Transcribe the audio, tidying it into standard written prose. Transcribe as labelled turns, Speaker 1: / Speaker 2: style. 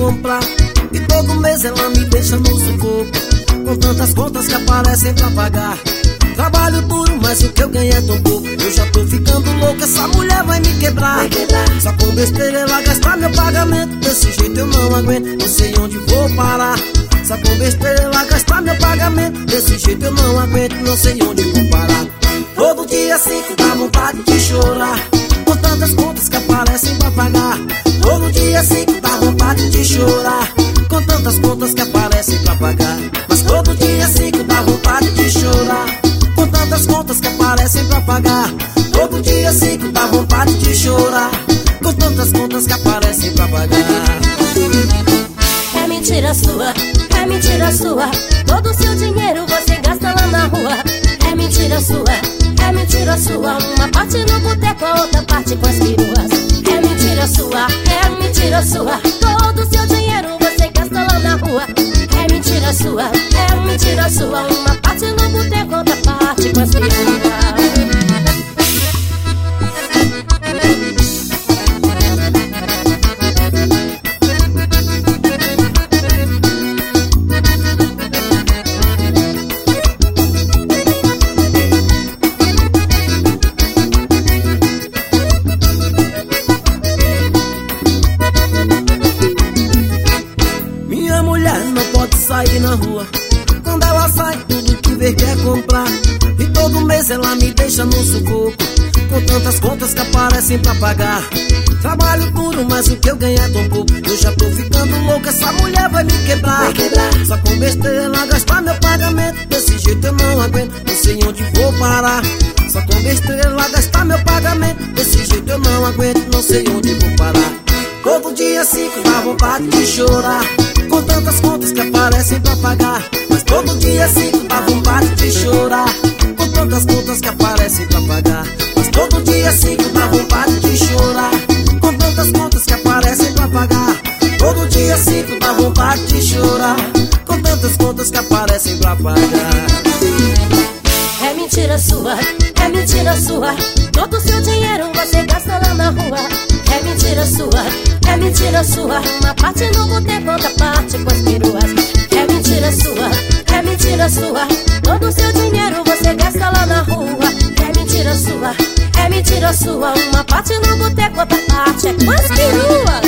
Speaker 1: comprar, e todo mês ela me deixa no sufoco, com tantas contas que aparecem pra pagar. Trabalho duro, mas o que eu ganho é tão pouco. Eu já tô ficando louco, essa mulher vai me quebrar. Só com besteira ela gastar meu pagamento. Desse jeito eu não aguento, não sei onde vou parar. Só com besteira ela gastar meu pagamento. Desse jeito eu não aguento, não sei onde vou parar. Todo dia 5 dá vontade de chorar, com tantas contas que aparecem pra pagar. Todo dia 5 dá vontade de chorar, com tantas contas que aparecem pra pagar. Mas todo dia 5 dá vontade de chorar, com tantas contas que aparecem pra pagar. Todo dia 5 dá vontade de chorar, com tantas contas que aparecem pra pagar.
Speaker 2: É mentira sua, é mentira sua. Todo o seu dinheiro você gasta lá na rua. É mentira sua, é mentira sua. Uma parte no boteco, outra parte com as peruas. É mentira sua, é mentira sua. Todo o seu dinheiro você gasta lá na rua. É mentira sua, é mentira sua. Uma parte no boteco, outra parte com as peruas.
Speaker 1: Sair na rua, quando ela sai tudo que vê quer comprar, e todo mês ela me deixa no sufoco, com tantas contas que aparecem pra pagar. Trabalho duro, mas o que eu ganho é tão pouco. Eu já tô ficando louco, essa mulher vai me quebrar. Só com besteira ela gastar meu pagamento. Desse jeito eu não aguento, não sei onde vou parar. Só com besteira ela gastar meu pagamento. Desse jeito eu não aguento, não sei onde vou parar. Todo dia 5 dá vontade de chorar, com tantas contas que aparecem pra pagar. Mas todo dia 5 dá vontade de chorar, com tantas contas que aparecem pra pagar. Mas todo dia 5 dá vontade de chorar, com tantas contas que aparecem pra pagar. Todo dia 5 dá vontade de chorar, com tantas contas que aparecem pra pagar.
Speaker 2: É mentira sua, é mentira sua. Todo o seu dinheiro você gasta lá na rua. É mentira sua, é mentira sua. Uma parte no boteco, outra parte com as peruas. É mentira sua, é mentira sua. Todo o seu dinheiro você gasta lá na rua. É mentira sua, é mentira sua. Uma parte no boteco, outra parte é com as peruas.